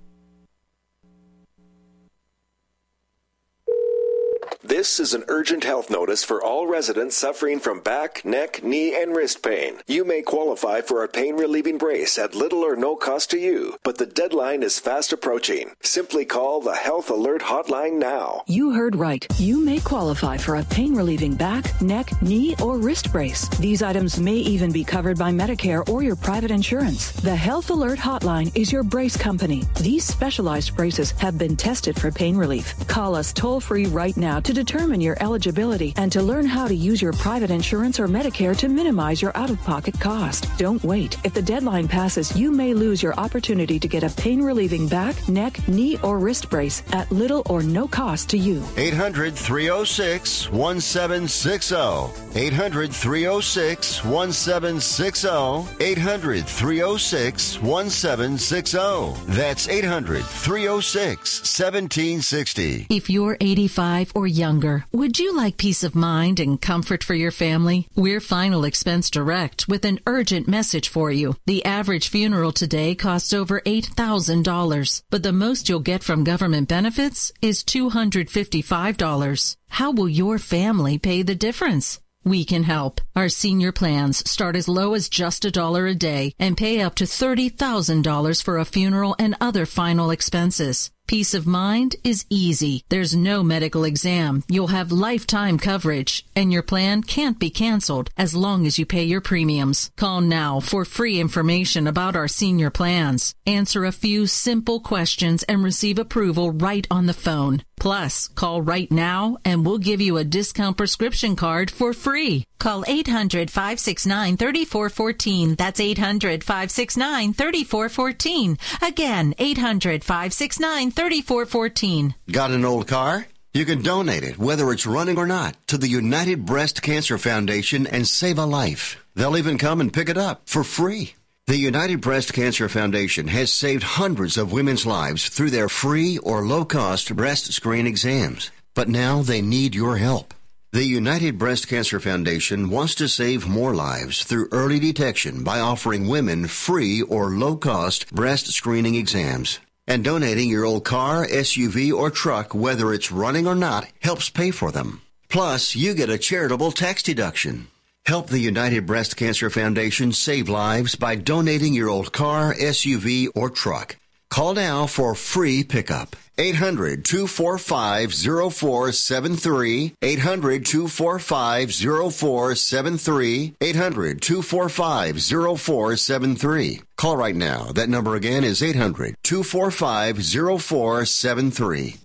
Speaker 20: This is an urgent health notice for all residents suffering from back, neck, knee, and wrist pain. You may qualify for a pain-relieving brace at little or no cost to you, but the deadline is fast approaching. Simply call the Health Alert Hotline now.
Speaker 21: You heard right. You may qualify for a pain-relieving back, neck, knee, or wrist brace. These items may even be covered by Medicare or your private insurance. The Health Alert Hotline is your brace company. These specialized braces have been tested for pain relief. Call us toll-free right now to determine your eligibility and to learn how to use your private insurance or Medicare to minimize your out-of-pocket cost. Don't wait. If the deadline passes, you may lose your opportunity to get a pain-relieving back, neck, knee, or wrist brace at little or no cost to you.
Speaker 12: eight hundred three oh six one seven six oh. eight hundred three oh six one seven six oh. eight hundred three oh six one seven six oh. That's eight hundred three oh six one seven six oh.
Speaker 22: If you're eighty-five or younger, would you like peace of mind and comfort for your family? We're Final Expense Direct with an urgent message for you. The average funeral today costs over eight thousand dollars, but the most you'll get from government benefits is two hundred fifty-five dollars. How will your family pay the difference? We can help. Our senior plans start as low as just a dollar a day and pay up to thirty thousand dollars for a funeral and other final expenses. Peace of mind is easy. There's no medical exam. You'll have lifetime coverage, and your plan can't be canceled as long as you pay your premiums. Call now for free information about our senior plans. Answer a few simple questions and receive approval right on the phone. Plus, call right now and we'll give you a discount prescription card for free. Call eight hundred five six nine three four one four. That's eight hundred five six nine three four one four. Again, eight hundred five six nine three four one four.
Speaker 12: Got an old car? You can donate it, whether it's running or not, to the United Breast Cancer Foundation and save a life. They'll even come and pick it up for free. The United Breast Cancer Foundation has saved hundreds of women's lives through their free or low-cost breast screen exams. But now they need your help. The United Breast Cancer Foundation wants to save more lives through early detection by offering women free or low-cost breast screening exams. And donating your old car, S U V, or truck, whether it's running or not, helps pay for them. Plus, you get a charitable tax deduction. Help the United Breast Cancer Foundation save lives by donating your old car, S U V, or truck. Call now for free pickup. eight hundred two four five oh four seven three. eight hundred two four five oh four seven three. eight hundred two four five oh four seven three. Call right now. That number again is eight hundred two four five oh four seven three.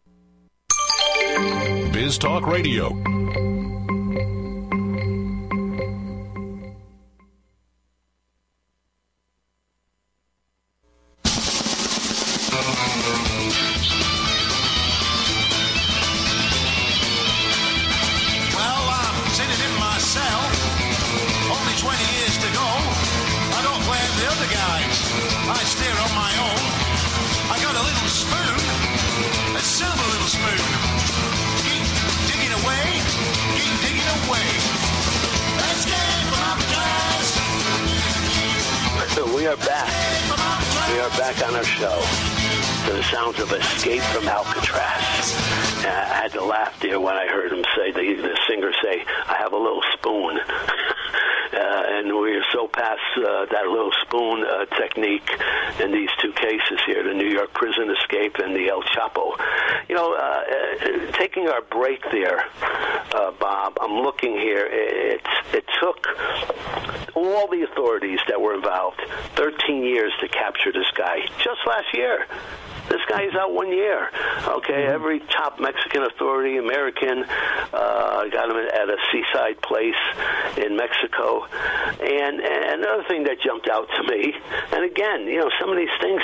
Speaker 3: Biz Talk Radio.
Speaker 5: I steer on my own. I got a little spoon, a silver little spoon. Keep digging away, keep digging away. Let's get baptized.
Speaker 6: We are back. We are back on our show to the sounds of Escape from Alcatraz. And I had to laugh there when I heard him say, the, the singer say, I have a little spoon. Uh, and we are so past uh, that little spoon uh, technique in these two cases here, the New York prison escape and the El Chapo. You know, uh, uh, taking our break there, uh, Bob, I'm looking here. It, it took all the authorities that were involved thirteen years to capture this guy just last year. This guy's out one year. Okay, mm-hmm. Every top Mexican authority, American, uh, got him at a seaside place in Mexico. And, and another thing that jumped out to me, and again, you know, some of these things,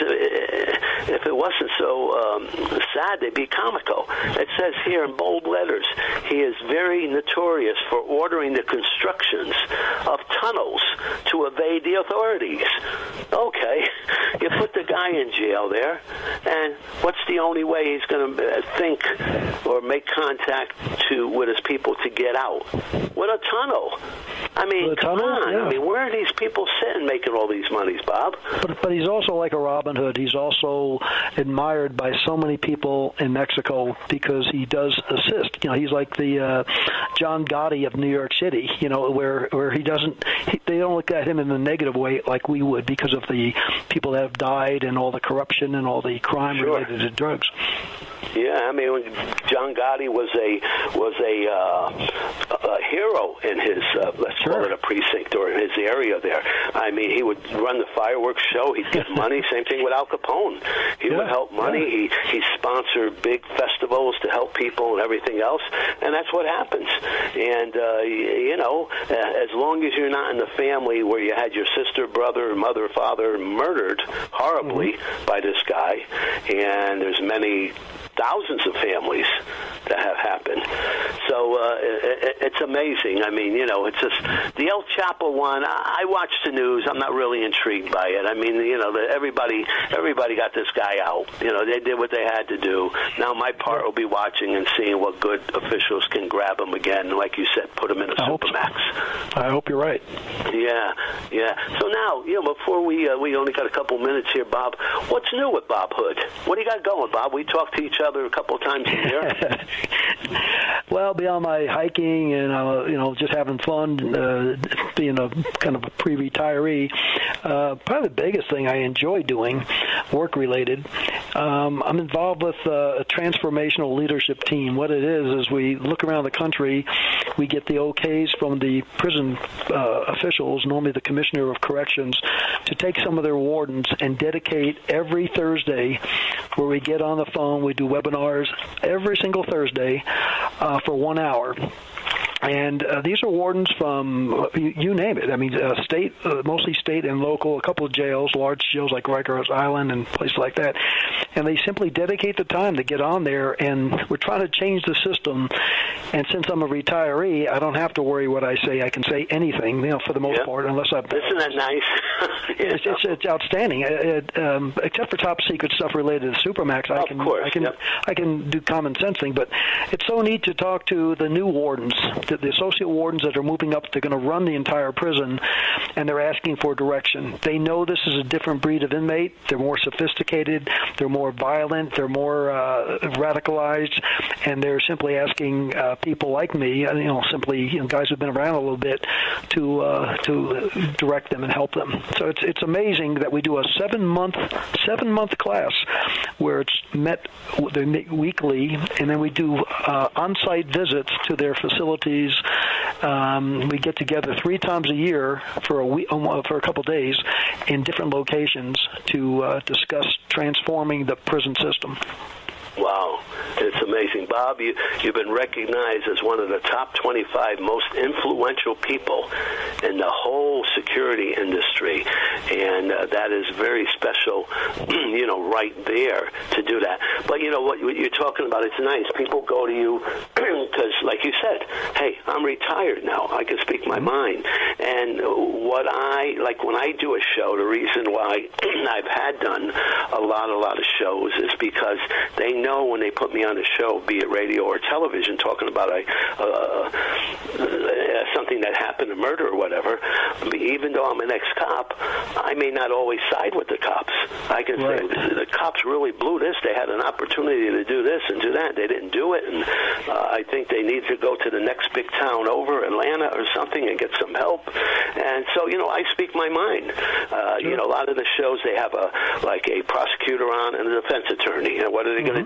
Speaker 6: if it wasn't so um, sad, they'd be comical. It says here in bold letters, he is very notorious for ordering the constructions of tunnels to evade the authorities. Okay, you put the guy in jail there, and what's the only way he's going to think or make contact to with his people to get out? With a tunnel. I mean,
Speaker 7: With a
Speaker 6: come
Speaker 7: tunnel?
Speaker 6: on.
Speaker 7: Yeah.
Speaker 6: I mean, where are these people sitting making all these monies, Bob?
Speaker 7: But, but he's also like a Robin Hood. He's also admired by so many people in Mexico because he does assist. You know, he's like the uh, John Gotti of New York City, you know, where, where he doesn't, he, they don't look at him in a negative way like we would because of the people that have died and all the corruption and all the crime
Speaker 6: Sure.
Speaker 7: related to drugs.
Speaker 6: Yeah, I mean, when John Gotti was a was a, uh, a hero in his uh, let's
Speaker 7: sure.
Speaker 6: call it a precinct or in his area there. I mean, he would run the fireworks show. He'd get money. Same thing with Al Capone. He
Speaker 7: yeah,
Speaker 6: would help money.
Speaker 7: Yeah.
Speaker 6: He he sponsored big festivals to help people and everything else. And that's what happens. And uh, you know, as long as you're not in the family where you had your sister, brother, mother, father murdered horribly mm-hmm. by this guy, and there's many thousands of families that have happened. So uh, it, it's amazing. I mean, you know, it's just the El Chapo one. I, I watch the news. I'm not really intrigued by it. I mean, you know, the, everybody everybody got this guy out. You know, they did what they had to do. Now my part will be watching and seeing what good officials can grab him again. Like you said, put him in a
Speaker 7: I
Speaker 6: Supermax.
Speaker 7: Hope, I hope you're right.
Speaker 6: Yeah, yeah. So now, you know, before we uh, we only got a couple minutes here, Bob. What's new with Bob Hood? What do you got going, Bob? We talk to each other a couple of times a year.
Speaker 7: Well, beyond my hiking and uh, you know just having fun, uh, being a kind of a pre-retiree, uh, probably the biggest thing I enjoy doing, work-related. Um, I'm involved with uh, a transformational leadership team. What it is is we look around the country, we get the okays from the prison uh, officials, normally the Commissioner of Corrections, to take some of their wardens and dedicate every Thursday where we get on the phone, we do webinars every single Thursday uh, for one hour. And uh, these are wardens from, uh, you, you name it. I mean, uh, state, uh, mostly state and local, a couple of jails, large jails like Rikers Island and places like that. And they simply dedicate the time to get on there, and we're trying to change the system. And since I'm a retiree, I don't have to worry what I say. I can say anything, you know, for the most
Speaker 6: yep.
Speaker 7: part, unless I've...
Speaker 6: Isn't that nice?
Speaker 7: it's, it's, it's outstanding. It, um, except for top secret stuff related to Supermax, I can,
Speaker 6: of course,
Speaker 7: I can,
Speaker 6: yep.
Speaker 7: I can do common sense thing. But it's so neat to talk to the new wardens, the, the associate wardens that are moving up. They're going to run the entire prison, and they're asking for direction. They know this is a different breed of inmate. They're more sophisticated. They're more violent. They're more uh, radicalized, and they're simply asking uh, people like me, you know, simply you know, guys who've been around a little bit, to uh, to direct them and help them. So it's it's amazing that we do a seven month seven month class where it's met they meet weekly, and then we do uh, on-site visits to their facilities. Um, we get together three times a year for a week, for a couple of days in different locations to uh, discuss transforming the prison system.
Speaker 6: Wow, it's amazing. Bob, you, you've been recognized as one of the top twenty-five most influential people in the whole security industry, and uh, that is very special, you know, right there to do that. But, you know, what, what you're talking about, it's nice. People go to you because, like you said, hey, I'm retired now. I can speak my mind. And what I, like when I do a show, the reason why I've had done a lot, a lot of shows is because they know when they put me on a show, be it radio or television, talking about a uh, something that happened, a murder or whatever, even though I'm an ex-cop, I may not always side with the cops. I can right. say the cops really blew this. They had an opportunity to do this and do that. They didn't do it, and uh, I think they need to go to the next big town over, Atlanta or something, and get some help. And so, you know, I speak my mind. Uh, sure. You know, a lot of the shows, they have a like a prosecutor on and a defense attorney. And what are they mm-hmm. going to do?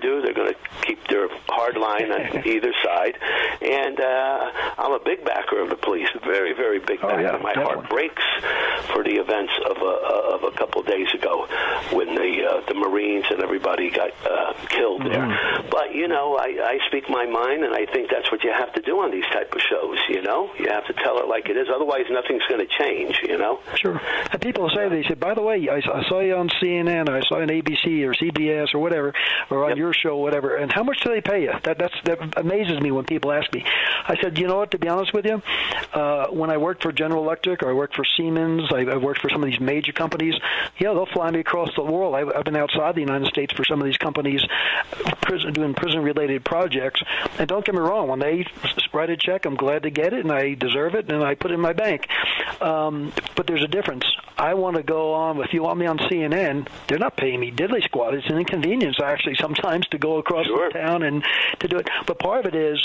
Speaker 6: do. They're going to keep their hard line on either side. And uh, I'm a big backer of the police, very, very big backer.
Speaker 7: Oh, yeah,
Speaker 6: My
Speaker 7: definitely.
Speaker 6: heart breaks for the events of a, of a couple of days ago when the uh, the Marines and everybody got uh, killed there.
Speaker 7: Mm-hmm.
Speaker 6: But, you know, I, I speak my mind, and I think that's what you have to do on these type of shows, you know? You have to tell it like it is. Otherwise, nothing's going to change, you know?
Speaker 7: Sure. And people say, they say, by the way, I, I saw you on C N N, or I saw you on A B C or C B S or whatever, or on
Speaker 6: Yep.
Speaker 7: your show, whatever, and how much do they pay you? That that's, that amazes me when people ask me. I said, you know what, to be honest with you, uh, when I worked for General Electric or I worked for Siemens, I, I worked for some of these major companies, yeah, they'll fly me across the world. I've, I've been outside the United States for some of these companies prison, doing prison-related projects, and don't get me wrong, when they write a check, I'm glad to get it, and I deserve it, and I put it in my bank. Um, but there's a difference. I want to go on, if you want me on C N N, they're not paying me diddly squat. It's an inconvenience, actually, sometimes to go across
Speaker 6: Sure.
Speaker 7: the town and to do it. But part of it is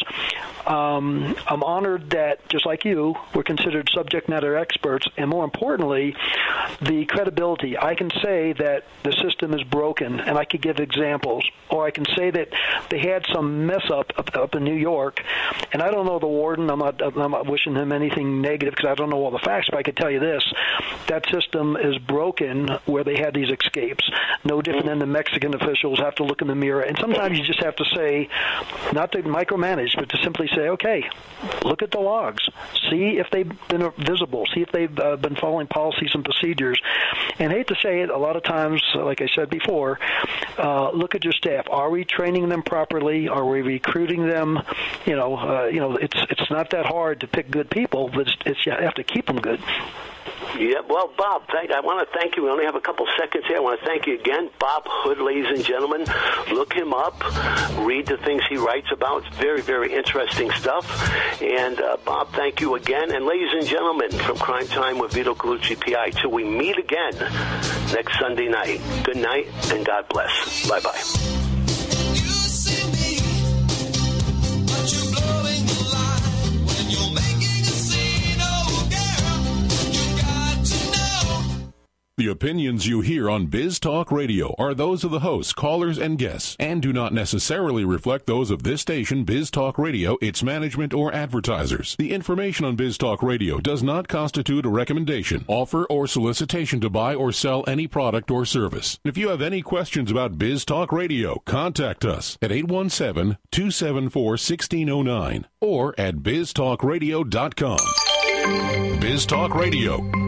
Speaker 7: um, I'm honored that, just like you, we're considered subject matter experts, and more importantly, the credibility. I can say that the system is broken, and I could give examples, or I can say that they had some mess up up, up in New York, and I don't know the warden. I'm not, I'm not wishing him anything negative because I don't know all the facts, but I could tell you this. That system is broken where they had these escapes. No different than the Mexican officials have to look in the mirror. And sometimes you just have to say, not to micromanage, but to simply say, okay, look at the logs. See if they've been visible. See if they've uh, been following policies and procedures. And I hate to say it, a lot of times, like I said before, uh, look at your staff. Are we training them properly? Are we recruiting them? You know, uh, you know, it's it's not that hard to pick good people, but it's, it's you have to keep them good.
Speaker 6: Yeah, well, Bob, thank, I want to thank you. We only have a couple seconds here. I want to thank you again. Bob Hood, ladies and gentlemen. Look him up. Read the things he writes about. It's very, very interesting stuff. And, uh, Bob, thank you again. And, ladies and gentlemen, from Crime Time with Vito Colucci, P I, till we meet again next Sunday night. Good night, and God bless. Bye-bye.
Speaker 3: The opinions you hear on Biz Talk Radio are those of the hosts, callers, and guests, and do not necessarily reflect those of this station, Biz Talk Radio, its management, or advertisers. The information on Biz Talk Radio does not constitute a recommendation, offer, or solicitation to buy or sell any product or service. If you have any questions about Biz Talk Radio, contact us at eight one seven, two seven four, one six zero nine or at biz talk radio dot com. Biz Talk Radio.